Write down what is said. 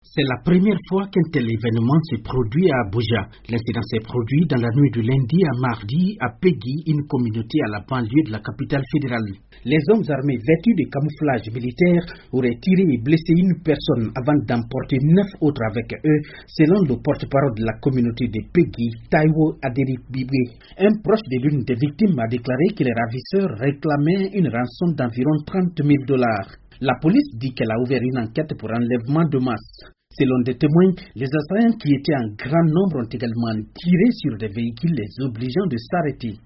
C'est la première fois qu'un tel événement se produit à Abuja. L'incident s'est produit dans la nuit de lundi à mardi à Peggy, une communauté à la banlieue de la capitale fédérale. Les hommes armés vêtus de camouflage militaire auraient tiré et blessé une personne avant d'emporter 9 autres avec eux, selon le porte-parole de la communauté de Peggy, Taiwo Aderibigbe. Un proche de l'une des victimes a déclaré que les ravisseurs réclamaient une rançon d'environ $30,000. La police dit qu'elle a ouvert une enquête pour enlèvement de masse. Selon des témoins, les assaillants qui étaient en grand nombre ont également tiré sur des véhicules les obligeant de s'arrêter.